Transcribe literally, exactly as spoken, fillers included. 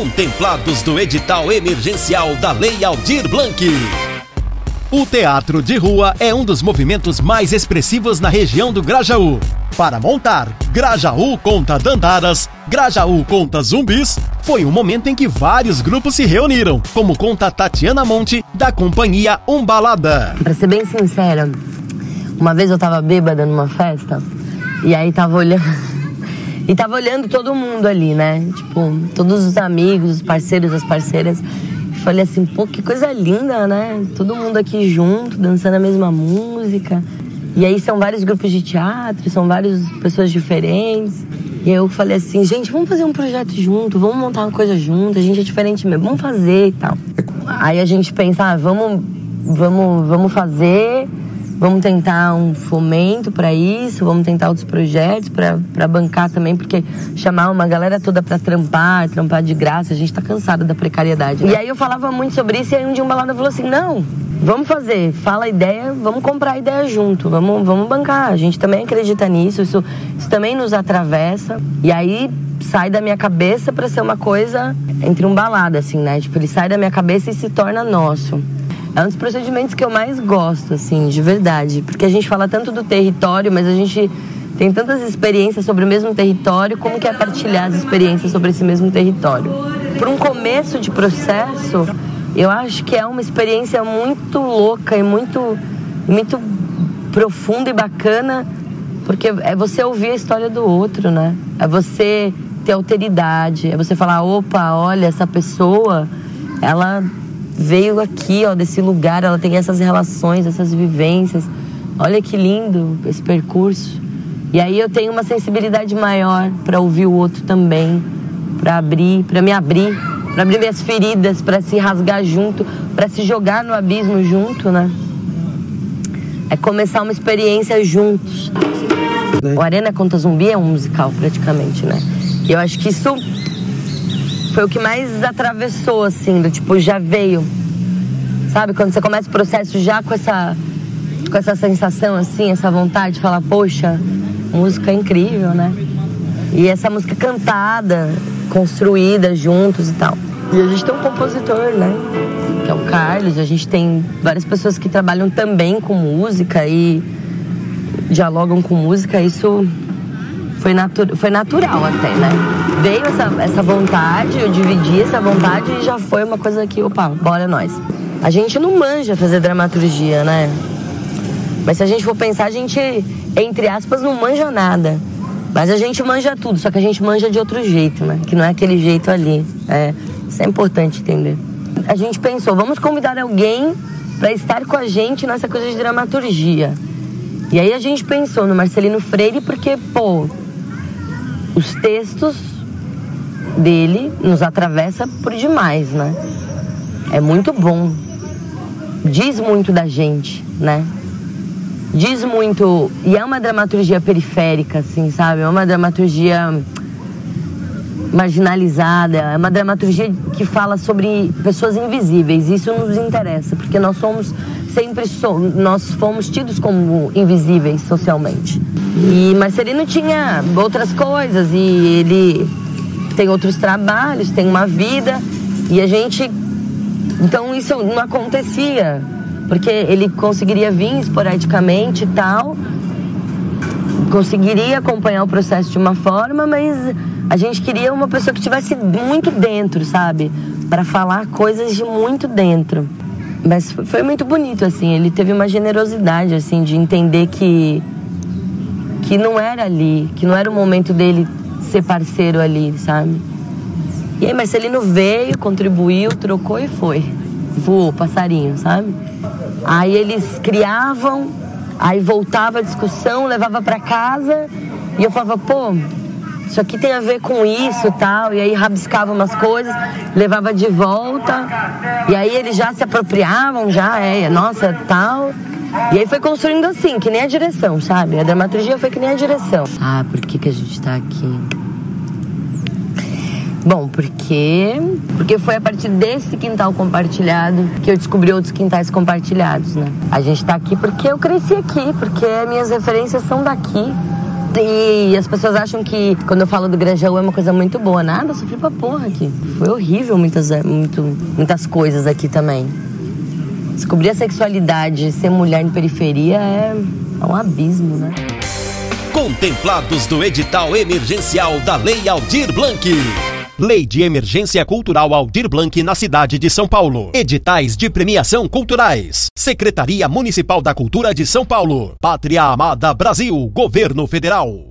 contemplados do edital emergencial da Lei Aldir Blanc. O teatro de rua é um dos movimentos mais expressivos na região do Grajaú. Para montar Grajaú conta Dandaras, Grajaú conta Zumbis, foi um momento em que vários grupos se reuniram, como conta Tatiana Monte, da companhia Umbalada. Pra ser bem sincera, uma vez eu tava bêbada numa festa, e aí tava olhando, e tava olhando todo mundo ali, né? Tipo, todos os amigos, os parceiros, as parceiras. Falei assim, pô, que coisa linda, né? Todo mundo aqui junto, dançando a mesma música. E aí são vários grupos de teatro, são várias pessoas diferentes. E aí eu falei assim, gente, vamos fazer um projeto junto, vamos montar uma coisa junto, a gente é diferente mesmo, vamos fazer e tal. Aí a gente pensa, ah, vamos, vamos, vamos fazer, vamos tentar um fomento pra isso, vamos tentar outros projetos pra, pra bancar também, porque chamar uma galera toda pra trampar, trampar de graça, a gente tá cansado da precariedade, né? E aí eu falava muito sobre isso, e aí um dia um balada falou assim, não, vamos fazer, fala a ideia, vamos comprar a ideia junto, vamos, vamos bancar, a gente também acredita nisso, isso, isso também nos atravessa. E aí sai da minha cabeça pra ser uma coisa entre um balada, assim, né? Tipo, ele sai da minha cabeça e se torna nosso. É um dos procedimentos que eu mais gosto, assim, de verdade. Porque a gente fala tanto do território, mas a gente tem tantas experiências sobre o mesmo território, como que é partilhar as experiências sobre esse mesmo território. Para um começo de processo, eu acho que é uma experiência muito louca e muito, muito profunda e bacana, porque é você ouvir a história do outro, né? É você ter alteridade, é você falar, opa, olha, essa pessoa, ela veio aqui, ó, desse lugar, ela tem essas relações, essas vivências. Olha que lindo esse percurso. E aí eu tenho uma sensibilidade maior para ouvir o outro também, para abrir, para me abrir, para abrir minhas feridas, para se rasgar junto, para se jogar no abismo junto, né? É começar uma experiência juntos. O Arena Conta Zumbi é um musical, praticamente, né? E eu acho que isso foi o que mais atravessou, assim, do tipo, já veio. Sabe, quando você começa o processo já com essa, com essa sensação, assim, essa vontade de falar, poxa, música é incrível, né? E essa música cantada, construída juntos e tal. E a gente tem um compositor, né? Que é o Carlos. A gente tem várias pessoas que trabalham também com música e dialogam com música. Isso foi, natu- foi natural até, né? Veio essa, essa vontade, eu dividi essa vontade e já foi uma coisa que, opa, bora nós. A gente não manja fazer dramaturgia, né? Mas se a gente for pensar, a gente, entre aspas, não manja nada. Mas a gente manja tudo, só que a gente manja de outro jeito, né? Que não é aquele jeito ali. É, isso é importante entender. A gente pensou, vamos convidar alguém para estar com a gente nessa coisa de dramaturgia. E aí a gente pensou no Marcelino Freire porque, pô, os textos dele nos atravessa por demais, né? É muito bom. Diz muito da gente, né? Diz muito... E é uma dramaturgia periférica, assim, sabe? É uma dramaturgia marginalizada. É uma dramaturgia que fala sobre pessoas invisíveis. Isso nos interessa, porque nós somos... Sempre so, nós fomos tidos como invisíveis socialmente. E Marcelino tinha outras coisas e ele tem outros trabalhos, tem uma vida. E a gente... Então isso não acontecia, porque ele conseguiria vir esporadicamente e tal, conseguiria acompanhar o processo de uma forma, mas a gente queria uma pessoa que estivesse muito dentro, sabe? Para falar coisas de muito dentro. Mas foi muito bonito, assim, ele teve uma generosidade, assim, de entender que, que não era ali, que não era o momento dele ser parceiro ali, sabe? E aí Marcelino veio, contribuiu, trocou e foi. Voou, passarinho, sabe? Aí eles criavam, aí voltava a discussão, levava pra casa, e eu falava, pô, isso aqui tem a ver com isso e tal, e aí rabiscava umas coisas, levava de volta, e aí eles já se apropriavam, já, é, nossa, tal. E aí foi construindo assim, que nem a direção, sabe? A dramaturgia foi que nem a direção. Ah, por que que a gente tá aqui? Bom, porque, porque foi a partir desse quintal compartilhado que eu descobri outros quintais compartilhados, né? A gente tá aqui porque eu cresci aqui, porque minhas referências são daqui. E as pessoas acham que quando eu falo do Grajaú é uma coisa muito boa. Nada, eu sofri pra porra aqui. Foi horrível muitas, muito, muitas coisas aqui também. Descobrir a sexualidade, ser mulher em periferia é, é um abismo, né? Contemplados do edital emergencial da Lei Aldir Blanc. Lei de Emergência Cultural Aldir Blanc na cidade de São Paulo. Editais de premiação culturais. Secretaria Municipal da Cultura de São Paulo. Pátria Amada Brasil. Governo Federal.